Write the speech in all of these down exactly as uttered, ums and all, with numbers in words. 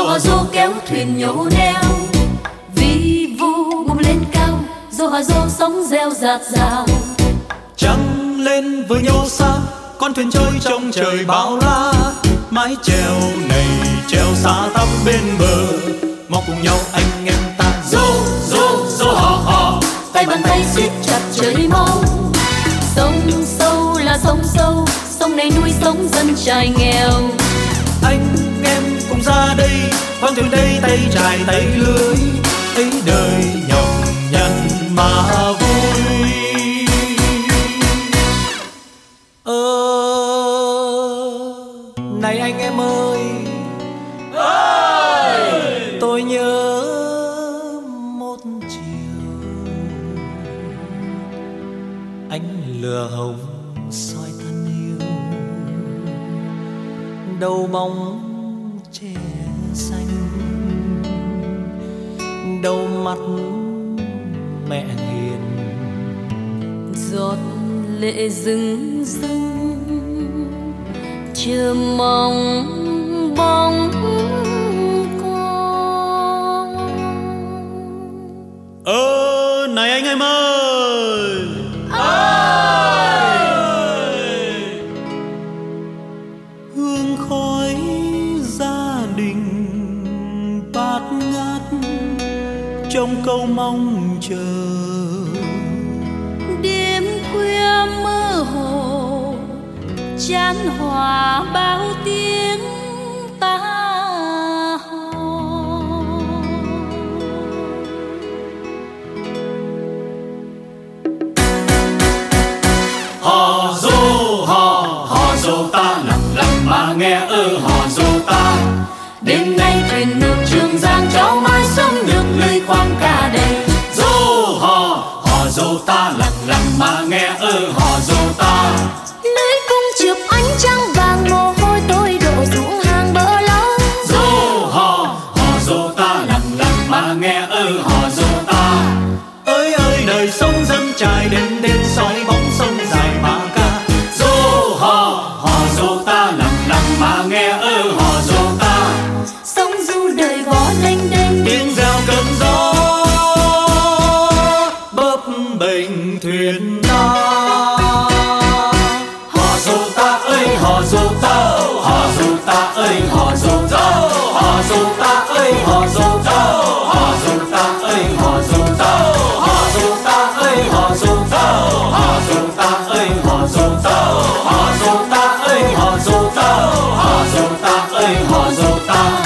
hò ru kéo thuyền nhổ neo, vi vu bung lên cao, ru hò ru sóng reo rạt rào. Trăng lên với nhô xa, con thuyền trôi trong trời bão la. Mái chèo này chèo xa thăm bên bờ, mong cùng nhau anh em ta ru ru ru hò hò, tay bàn tay siết chặt trời mau. Sông sâu là sông sâu, sông này nuôi sống dân trài nghèo. Anh em cùng ra đây, khoang thuyền đây tay trải tay lưới, ấy đời nhọc nhằn mà vui. Ơ này anh em ơi, ơi tôi nhớ một chiều anh lừa hồng soi thân yêu, đầu bóng trẻ xanh, đầu mắt mẹ hiền. Giọt lệ rưng rưng chờ mong bóng con. Ơ này anh em ơi, ơi hương khói gia đình bát ngát trong câu mong chờ. Đêm khuya mơ hồ chan hòa bao tiếng ta hò. Hò ru hò hò ru ta lặng lặng mà nghe ơ hò ru ta. Đêm nay thuyền ngược Trường Giang, cháu mai sống được lưới khoang ca đầy. Ru hò hò ru ta lặng lặng mà nghe ơ hò ru ta. Lưới cung chụp ánh trăng vàng, mồ hôi tôi đổ xuống hàng bờ lâu. Ru hò hò ru ta lặng lặng mà nghe ơ hò ru ta. Ơi ơi đời sống dân trải đêm đêm soi bóng sông dài mà ca. Ru hò hò ru ta lặng lặng mà nghe ơ hò ru ta. Sông du đời vó lênh đênh, tiếng reo cơn gió bấp bềnh thuyền ta. Hò ru ta ơi hò ru ta, hò ru ta ơi hò ru ta, hò ru ta ơi hò ru ta, hò ru ta ơi hò ru ta, hò ru ta ơi hò ru ta, hò ru ta ơi hò ru ta, hò ru ta ơi hò ru ta, hò ru ta ơi hò ru ta.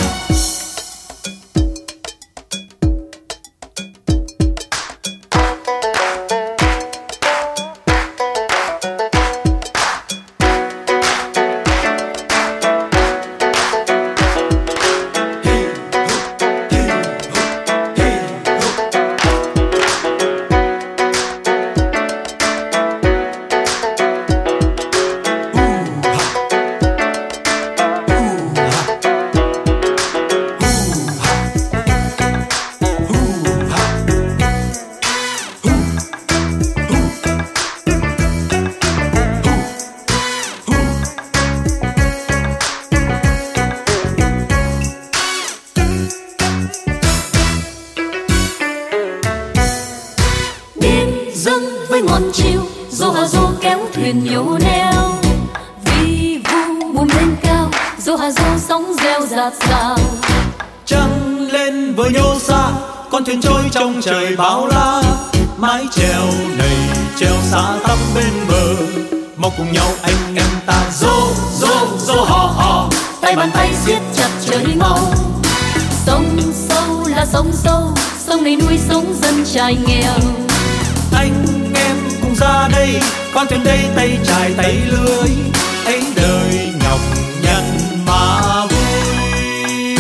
ngọn chiều, ru hà ru kéo thuyền nhổ neo, vi vu buồm lên cao, ru hà ru sóng reo rạt rào. Trăng lên với nhô xa, con thuyền trôi trong trời bão la. Mái chèo này chèo xa tắm bên bờ, mau cùng nhau anh em ta ru ru ru hò hò, tay bàn tay siết chặt trời mau. Sông sâu là sông sâu, sông này nuôi sống dân trài nghèo. Anh em cùng ra đây, con thuyền đây tay trải tay lưới, ấy đời nhọc nhằn mà vui.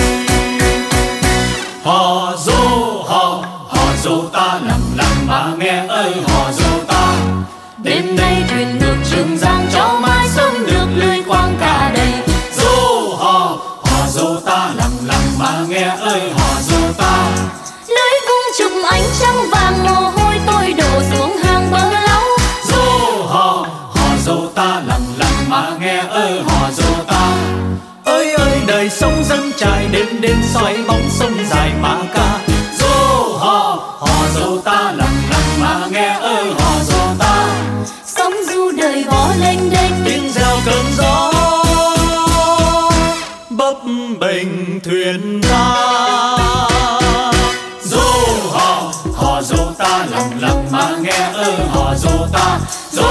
Hò ru hò hò ru ta lặng lặng mà nghe ơi hò ru ta. Đêm nay thuyền ngược Trường Giang, cho mai sống được lưới quang cả đầy. Ru hò hò ru ta lặng lặng mà nghe ơi hò ru ta. Lưới vung chụp ánh trăng vàng, mồ hôi tôi đổ xuống hàng bờ lâu. Ru hò hò ru ta lặng lặng mà nghe ơi hò ru ta. Ơi ơi đời sống dân trải đêm đêm soi dù